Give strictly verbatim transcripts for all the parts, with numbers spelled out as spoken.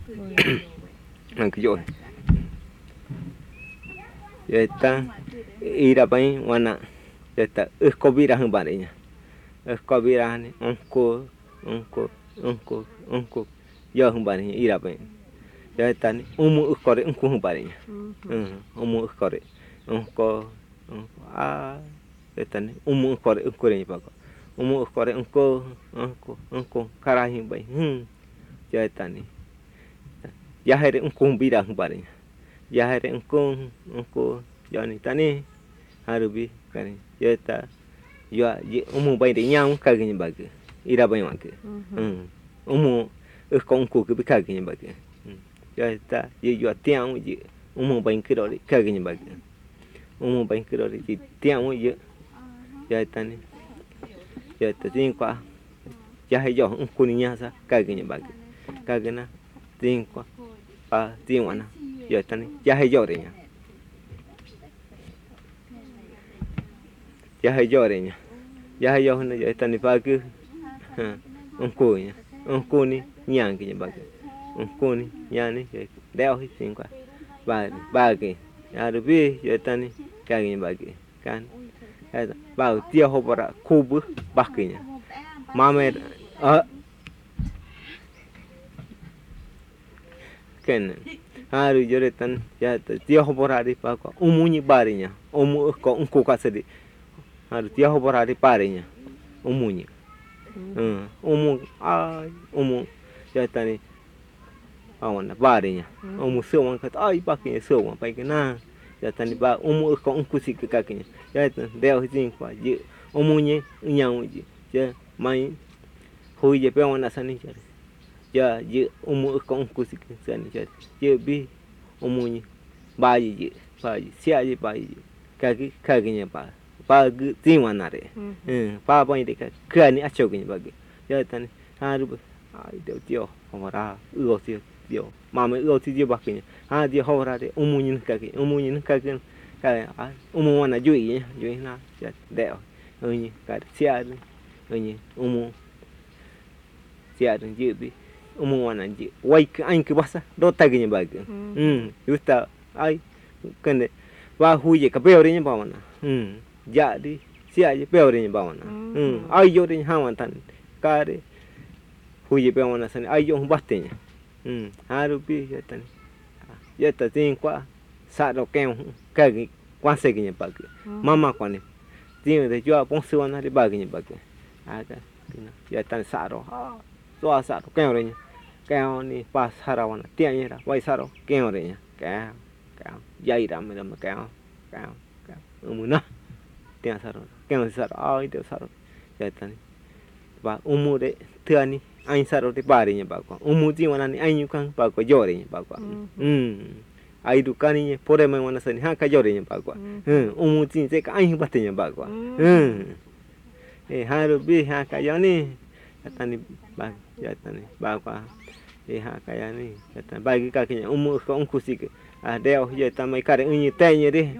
Ang yo. Ya está ira pai wana. Ya está escobira hambarinya. Escobira ni onko onko onko onko yo hambarinya ira pai. Ya está ni umu ukore unku hambarinya. Hmm umu ukore. Onko onko ah ya está ni umu ukore ukore ni pako. Umu ukore onko onko onko karahi bai. Hmm ya está ni. Ya here unku bira hambarinya. Ya here unku unku Johnny tani harubi kani yeta yo umu bai de nyang ka gini bagi ira bai mak hmm umu e konku ke ka gini bagi yeta ye yo tiang ye umu bai kiro ka gini bagi umu bai kiro ye tiang ye yeta ni yeta tin kwa ya he yo unku ni nya sa ka gini bagi ka gina tin kwa pa tin wana yeta ni ya he yo de nya ya hay yo re nya ya hay yo na ya tani pagi onko nya onko ni nyang ki bagi onko ni nyani deo hi sin kwa ba bagi ya rubi ya tani ka gi bagi kan ba tia ho bara kubu bagi nya mame a ken haru jore tan ya tia ho bara di pa ko umunyi barinya umu ko onko ka sedi harus dia hobor hari parinya umunya hmm umu ai umu jata ni awan parinya umu sewan kata ai pakai sewan pakai na jata ni ba umu ko unkusi ke kakinya jata deu hin kwa je umunya nyang je je mai hui je pe wana sani je ja je umu ko unkusi ke sani je je bi umunya ba je ba je sia je ba je kaki kakinya ba pagi tiwan nare hmm pa pai de ka kani acho gini bagi ya tan haru ai deu tio homara uo tio tio mame uo tio bagi ha dia hora de umunyin ka ki umunyin ka ki ka umu wana jui jui na ya deo unyi ka sia ni unyi umu sia ni jibi umu wana ji wai ka an ki basa do tagini bagi hmm justa ai kende wa huye ka beore ni bawana hmm jadi sia je peore ni bawana hmm ayo de hawan tan kare huye pe wana sani ayo batenya hmm haru pi ya tan ya ta tin kwa sa do ken ka gi kwa se gi bagi mama kwa ni tin de jo pon se wana de bagi ni bagi aga pina ya tan sa ro so sa do ken re ni ka ni pas harawana tia ni ra wai sa ro ken re ni ka ka ya ira me me ka ka ka umuna tia saro ken saro ai de saro ya tan ba umu de tia ni ai saro de pare ni ba ko umu ti wana ni ai ni kan ba ko jore ni ba ko hmm ai du kan ni pore me wana sani ha ka jore ni ba ko hmm umu ti se ka ai ba te ni ba ko hmm e ha ru bi ha ka yo ni ya tan ni ba ya tan ni ba ko e ha ka ya ni ya tan ba gi ka ki umu ko unku si ke a deo ye tan mai kare unyi te ni de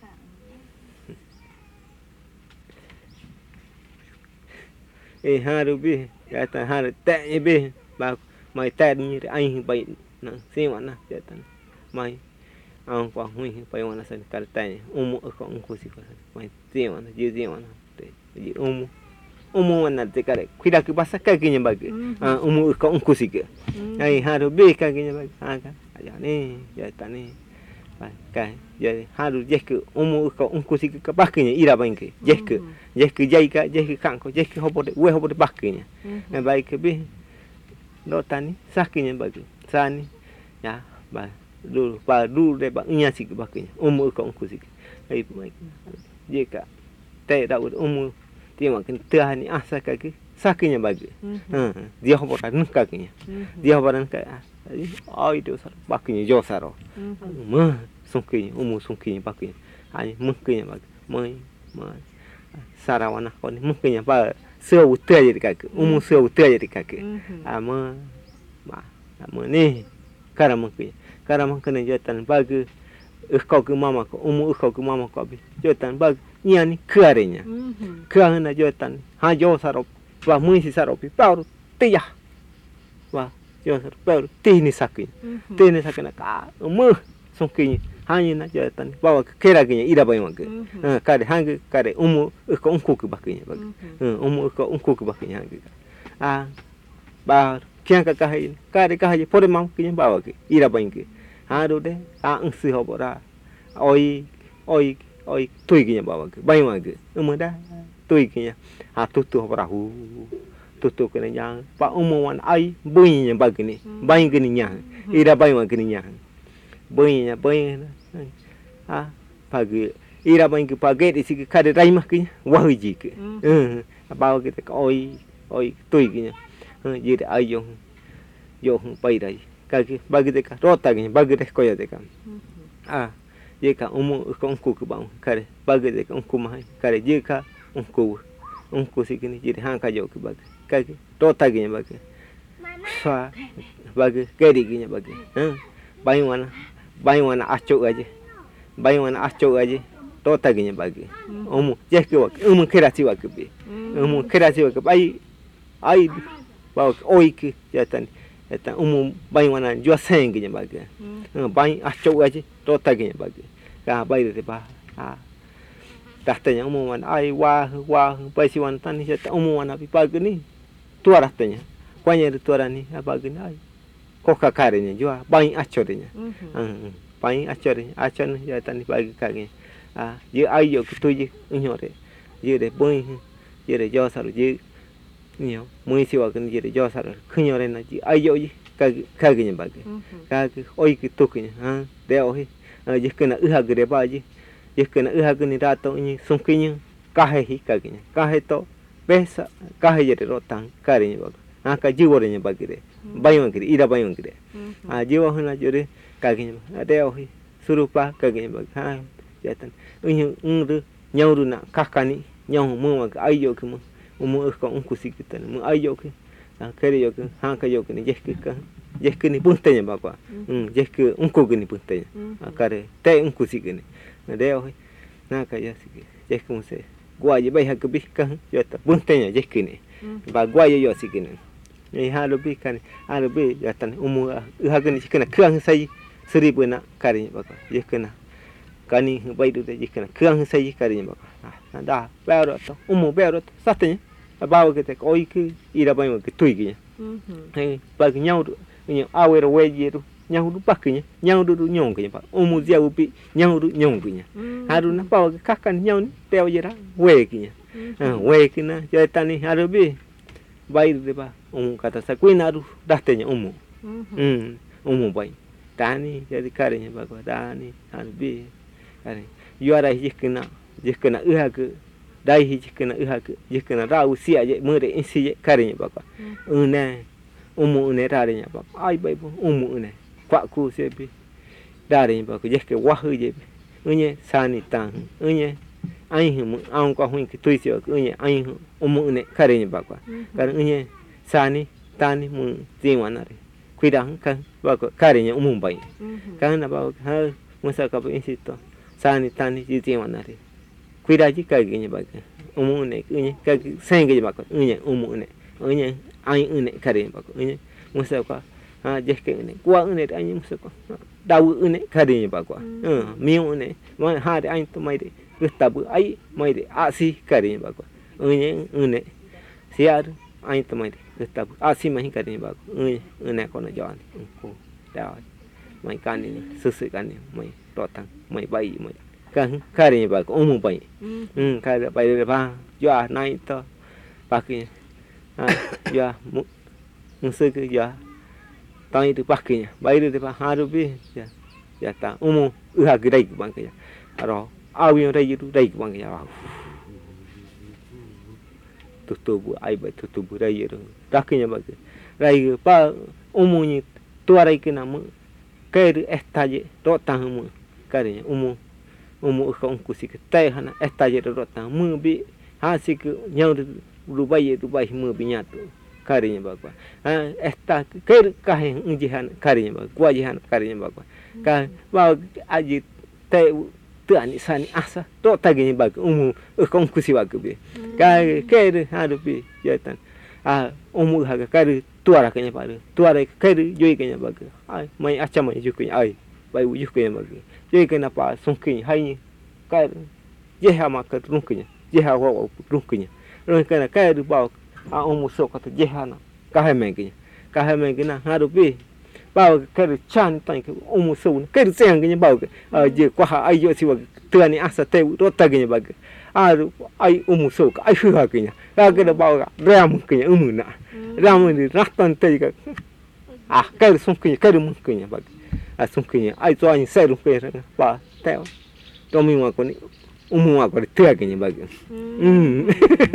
e haru bi ya ta haru te ni bi ba mai te ni ai bai na si wana ya ta mai ang kwa hui bai wana san kar te umu ko unku si ko mai si wana ji ji wana te ji umu umu wana te kare kuida ki basa ka ki ni bagi umu ko unku si ke ai haru bi ka ki ni bagi ha ka ya ni ya ta ni ba ka ya haru je ke umu ko unku si ke ka baki ni ira bai ke je ke je ke jai ka je ke kan ko je ke hobo de we hobo de baki ni na bai ke bi do tani sakinya bagi sani ya ba dulu ba dulu de ba nya si ke baki ni umu ko unku si ke ai mai je ka te da umu ti ma ken te ni asa ka ke sakinya bagi hmm dia hobo da nuk ka ke dia hobo da ka ai do sar baki ni jo saro ma sungki umu sungki baki ai mungki bagi mai mai sarawana ko ni mungkin ba seo utea jadi kaki umu seo utea jadi kaki ama ma ama ni kara mungkin kara mungkin jatan bagi ikau ke mama ko umu ikau ke mama ko bi jatan bagi nyani kearenya kearena jatan ha jo sarop wa mui si sarop pi paru tiya wa yo pero tini sakin tini sakin ka mu songkin hani na yo tan bawa kera kinya ira bai mak kare hang kare umu ko unku ke bakinya bak umu ko unku ke bakinya hang a ba kian ka kahai kare kahai pore mam kinya bawa ke ira bai ke ha do de a ang si ho bora oi oi oi tui kinya bawa ke bai mak ke umu da tui kinya ha tu tu ho bora hu tu tu kena yang pa umuan ai bunyinya bagini bayi gini nya ira bayi ma gini nya bunyinya bayi ah pagi ira bayi ke pagi di sini kade rai mah kinya wahuji ke eh bawa kita oi oi tui kinya jadi ai yong yong pai rai kaki bagi deka rota kinya bagi dek koya deka ah jika umu kongku ke bang kare bagi deka ungku mah kare jika ungku ungku sikini jadi hang kajo ke bagi kaki rota gini bagi, fa bagi keri gini bagi, bayi mana bayi mana acok aja, bayi mana acok aja, rota gini bagi, umu jeki wak, umu kerasi wak bi, umu kerasi wak bayi, ayi bawa oi ke jatan, jatan umu bayi mana jual sayang gini bagi, bayi acok aja, rota gini bagi, kah bayi itu bah, ah. Tahtanya umu mana ayi wah wah bayi si wanita ni jatan umu mana pi pagi ni. Tua ratanya, kuanya itu tua ni apa gini ay, koka karinya juga, bayi acornya, bayi acornya, acor ni ya tani bagi kagnya, ah, je ayo kita je inyore, je de bayi, je de jauh saru je, ni yo, mui siwa kan je de jauh saru, inyore na je ayo je kag kagnya bagi, kag oi kita kenya, ah, deh oi, je kena ihag de baji, je kena ihag ni datang ini sungkinya, kahe kagnya, kahe to. Besa kahai jadi rotang karinya bag, angka jiwa orangnya bagi deh, bayang kiri, ida bayang kiri, ah jiwa huna jadi kaginya, ada ohi surupa kaginya bag, ha jatan, ini ungru nyauru nak kakani nyau mu mag ayo ke mu, mu ekor ungku sikitan, mu ayo ke, ah kiri yo ke, hang kayo ke ni jeki ke, jeki ni puntanya bapa, hmm jeki ungku ke ni puntanya, ah kare, teh ungku sikini, ada ohi, nak kaya sikit, jeki mu se. Gua je bayi hak lebih kan, jata buntanya je kini, ba gua je yo sikini, ni hal lebih kan, hal lebih jatan umur hak ni kena kerang saya seribu nak karinya bapa, je kena, kani bayi tu je kena kerang saya karinya bapa, ah dah baru tu umur baru tu satenya, bawa kita oi ke ira bayi ke tui kinya, hei bagi nyau tu, nyau awer weji tu. Nyau du pakinya, nyau du nyong kinya pak, umu dia upi nyau du nyong kinya, haru na bawa ke kakan nyau ni teo jera we kinya, we kina jata ni haru bi, bayi tu pak, umu kata saya kuin haru dah tanya umu, hmm umu bayi, tani jadi karinya pak, tani haru bi, kari, juara hiji kena, hiji kena iha ke, dai hiji kena iha ke, hiji kena rau sia je mere insi je karinya pak, une, umu une rarinya pak, ai bayi pun umu une. Kuak ku sebi dari ba ku je ke wah je unye sani tang unye ai hu ang ko hu ki tui se unye ai hu umu ne kare ni ba kwa kar unye sani tani mu jiwanare kuidang kan ba ko kare ni umu bai kan na ba ha musa ka ba insito sani tani ji jiwanare kuida ji ka gi ni ba umu ne unye ka sen ge ba ko unye umu ne unye ai unye kare ni ba ko unye musa ka ah je ke ni kuang ni anh musa ko dau ni kari ni ba ko eh miu ni ma ha de anh tu mai de gestabu ai mai de asi kari ni ba ko unye une siar anh tu mai de gestabu asi mai kari ni ba ko unye une ko na jan ko da mai kan ni susu kan ni mai rotang mai bai mai kan kari ni ba ko umu bai hm kari bai de ba ya nai to ba ki ah ya mu musa ke ya tang itu pakainya, bayi itu pak haru bi, ya, ya ta, umu, uha gerai bang kaya, aro, awi yang rai itu rai bang kaya, tutubu, ai bay tutubu rai itu, rakinya bang, rai pa, umunya, tua rai kena mu, kaya estaje, rotang mu, karinya, umu, umu uka ungku sih, teh hana estaje rotang, mu bi, hasik nyau rubai rubai mu bi nyatu. Karinya bagwa, ah, esta ker kahe unjihan karinya bagwa, gua jihan karinya bagwa, kah bawa aji te tu ani sani asa, to taginya bagwa, umu ukong kusi bagwa bi, kah ker haru bi jatan, ah umu haga kari tua ra kenya baru tua ra kai joi kenya bagu ai mai acha mai ju kenya ai bai u ju kenya bagu joi kenya pa sung kenya hai ni kai je ha ma ka rung kenya je ha wa rung kenya rồi kenya kai du bao a omu so ka je ha na ka hai mai kenya ka hai mai kenya ha du bi bao kai chan tan ka omu so kai sen kenya bao a je kwa ha ai jo si wa tua ni asa te ro ta kenya bagu a ai omu so ka ai hu ha kenya ka ka bao ram kenya umu na ram ni ratan te ka à cái sung kenya cái mung kenya bag à sung kenya ai cho anh sai đúng kenya ba teo to mi ma ko ni umu ma ko tia kenya bag um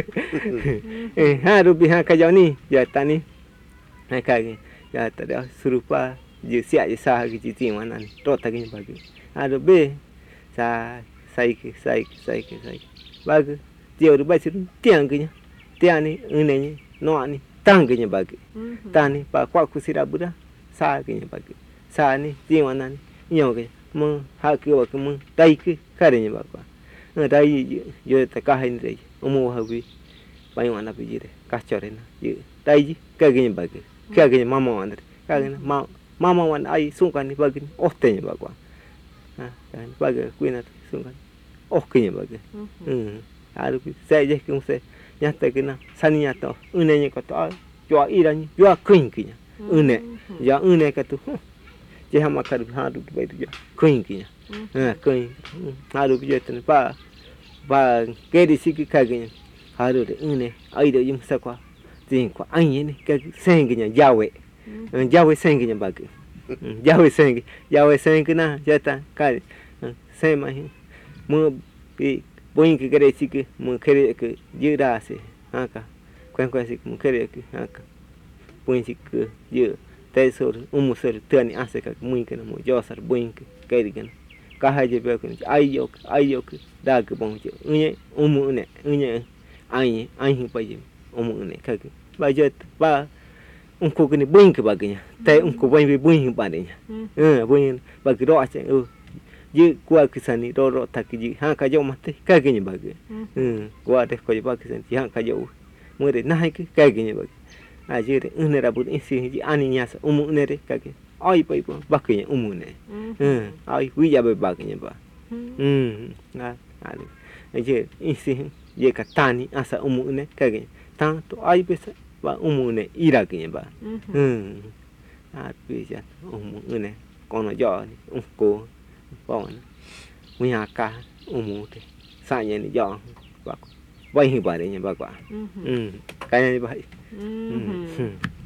eh ha ru bi ha ka jau ni ya ta ni hai ka ya ta da surupa je sia je sa ki chi ti ma nan to ta kenya bag ha ru be sa sai ki sai ki sai ki sai bag je ru ba si tiang kenya tiang ni ene ni no ni tang kenya bag tani pa kwa kusira buda sa kenya bag sa ni ti wa nan nyo ke mo ha ke wa ke mo dai ke ka re nya ba kwa dai yo ta ka hai ni mo ha bi pa yo na bi ji re ka cho re na ye dai ji ka kenya bag ka kenya mama wa ndre ka kenya ma mama wa ai sung kan ni bag ni o te nya ba kwa ha kan bag ku na sung kan o kenya bag hm ha ru bi sai je ke mo se nya ta ke na sani nya to une nya ko to cho irani yo khin kinya une ya une ka tu je ha ma ka ha du bai du ya khin kinya ha khin ha du bi ten pa ba ke di si ki ka kinya ha du de une ai de yim sa kwa tin kwa an yin ka sen kinya yawe yawe sen kinya ba ke yawe sen yawe sen kina ya ta ka sen ma hi mo bi boin ki kare si ki mo kare ke je da se ha ka quen quen si mo kare ke ha ka boin si ke je tai so umu so te ni ase ka mo ke mo jo sar boin ke kare ke ka ha je be ke ai yo ai yo ke da ke bon je unye umu ne unye ai ai hi pa je umu ne ka ke ba je ba un ko ke ni boin ke ba ke nya tai un ko boin be boin ba de nya eh boin ba ke do a che ừ je kwa kisani ro ro ta ki ha ka jo mate ka ke ni ba ke hm kwa de ko ba kisani ha ka jo mo de na ke ka ke ni ba a je de un ra bu in si ji ani nya sa umu ne de ka ke ai pa ba ke ni umu ne hm ai wi ya ba ba ke ni ba hm na ali je in si je ka tani asa umu ne ka ke ta to ai pe sa ba umu ne ira ke ni ba hm a pe ja umu ne con nó giò un cô bọn nguyên hà ca umu thì sai nhỉ nó giò bác vay hình bài đấy nhỉ bác quả ừ cái này vậy